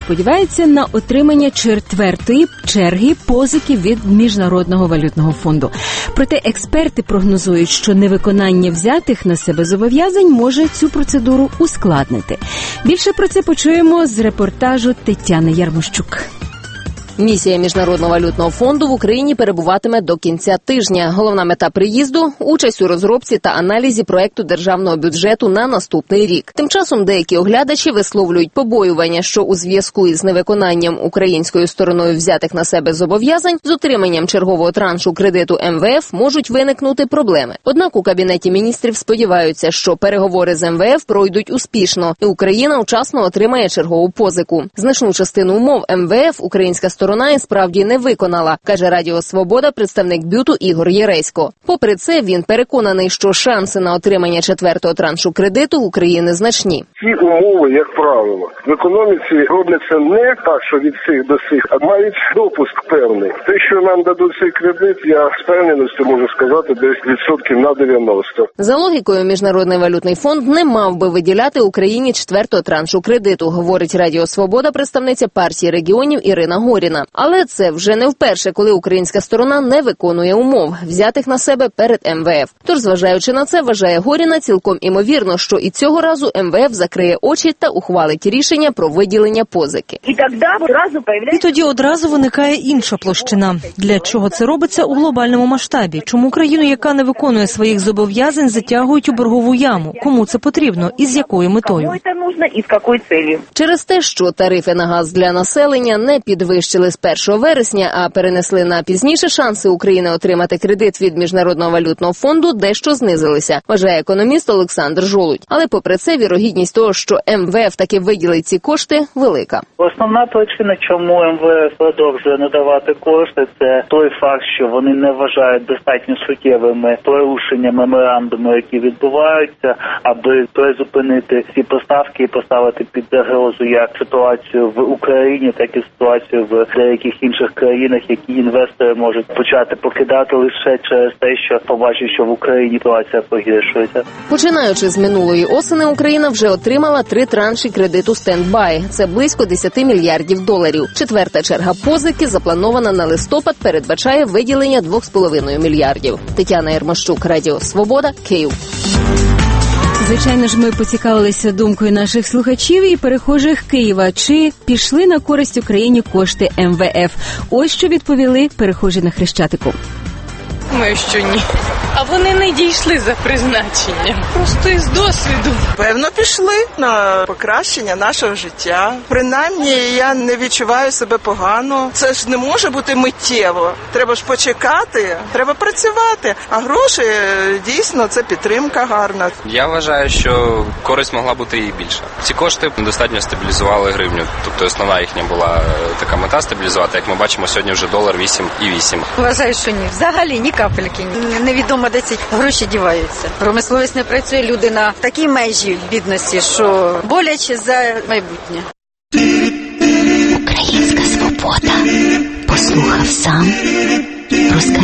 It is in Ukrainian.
сподівається на отримання четвертої черги позики від Міжнародного валютного фонду. Проте експерти прогнозують, що невиконання взятих на себе зобов'язань може цю процедуру ускладнити. Більше про це почуємо з репортажу Тетяни Ярмощук. Місія Міжнародного валютного фонду в Україні перебуватиме до кінця тижня. Головна мета приїзду – участь у розробці та аналізі проекту державного бюджету на наступний рік. Тим часом деякі оглядачі висловлюють побоювання, що у зв'язку із невиконанням українською стороною взятих на себе зобов'язань з отриманням чергового траншу кредиту МВФ можуть виникнути проблеми. Однак у Кабінеті міністрів сподіваються, що переговори з МВФ пройдуть успішно, і Україна вчасно отримає чергову позику. Значну частину умов МВФ українська сторона і справді не виконала, каже Радіо Свобода представник БЮТу Ігор Єресько. Попри це, він переконаний, що шанси на отримання четвертого траншу кредиту в Україні значні. Ці умови, як правило, в економіці робляться не так, що від цих до цих, а мають допуск певний. Те, що нам дадуть цей кредит, я з певністю можу сказати, десь відсотків на 90. За логікою, Міжнародний валютний фонд не мав би виділяти Україні четвертого траншу кредиту, говорить Радіо Свобода представниця партії регіонів Ірина Горіна. Але це вже не вперше, коли українська сторона не виконує умов, взятих на себе перед МВФ. Тож, зважаючи на це, вважає Горіна, цілком імовірно, що і цього разу МВФ закриє очі та ухвалить рішення про виділення позики. І тоді одразу виникає інша площина. Для чого це робиться у глобальному масштабі? Чому країну, яка не виконує своїх зобов'язань, затягують у боргову яму? Кому це потрібно і з якою метою? Через те, що тарифи на газ для населення не підвищили з 1 вересня, а перенесли на пізніше, шанси України отримати кредит від Міжнародного валютного фонду дещо знизилися, вважає економіст Олександр Жолудь. Але попри це, вірогідність того, що МВФ таки виділить ці кошти, велика. Основна причина, чому МВФ продовжує надавати кошти, це той факт, що вони не вважають достатньо суттєвими порушення меморандуму, які відбуваються, аби призупинити ці поставки і поставити під загрозу як ситуацію в Україні, так і ситуацію в деяких інших країнах, які інвестори можуть почати покидати лише через те, що побачать, що в Україні ситуація погіршується. Починаючи з минулої осені, Україна вже отримала 3 транші кредиту «Стендбай». Це близько 10 мільярдів доларів. Четверта черга позики, запланована на листопад, передбачає виділення 2,5 мільярдів. Тетяна Ярмощук, Радіо Свобода, Київ. Звичайно ж, ми поцікавилися думкою наших слухачів і перехожих Києва. Чи пішли на користь Україні кошти МВФ? Ось що відповіли перехожі на Хрещатику. Думаю, що ні. А вони не дійшли за призначенням. Просто із досвіду. Певно, пішли на покращення нашого життя. Принаймні, я не відчуваю себе погано. Це ж не може бути миттєво. Треба ж почекати, треба працювати. А гроші, дійсно, це підтримка гарна. Я вважаю, що користь могла бути і більша. Ці кошти достатньо стабілізували гривню. Тобто основна їхня була така мета стабілізувати. Як ми бачимо, сьогодні вже $8,8. Вважаю, що ні. Взагалі ні капельки. Невідомо, де ці гроші діваються. Промисловість не працює, люди на такій межі бідності, що боляче за майбутнє. Українська свобода. Послухав сам, розказав.